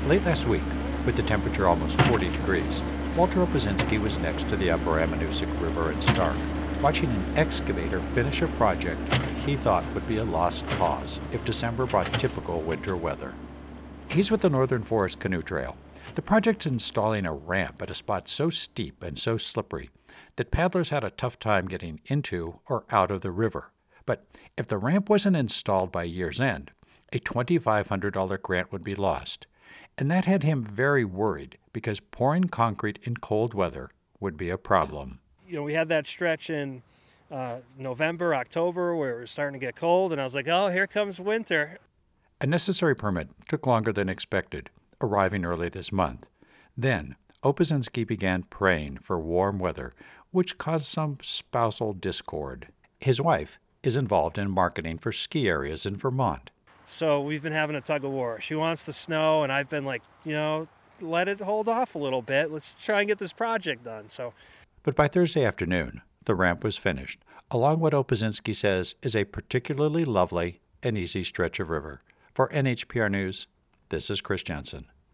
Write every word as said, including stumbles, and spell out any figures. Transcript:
Late last week, with the temperature almost forty degrees, Walter Opazinski was next to the upper Ammonoosuc River in Stark, watching an excavator finish a project he thought would be a lost cause if December brought typical winter weather. He's with the Northern Forest Canoe Trail. The project's installing a ramp at a spot so steep and so slippery that paddlers had a tough time getting into or out of the river. But if the ramp wasn't installed by year's end, a two thousand five hundred dollars grant would be lost. And that had him very worried because pouring concrete in cold weather would be a problem. You know, we had that stretch in uh, November, October, where it was starting to get cold, and I was like, oh, here comes winter. A necessary permit took longer than expected, arriving early this month. Then, Opazinski began praying for warm weather, which caused some spousal discord. His wife is involved in marketing for ski areas in Vermont. So we've been having a tug of war. She wants the snow, and I've been like, you know, let it hold off a little bit. Let's try and get this project done. So, But by Thursday afternoon, the ramp was finished, along what Opazinski says is a particularly lovely and easy stretch of river. For N H P R News, this is Chris Jensen.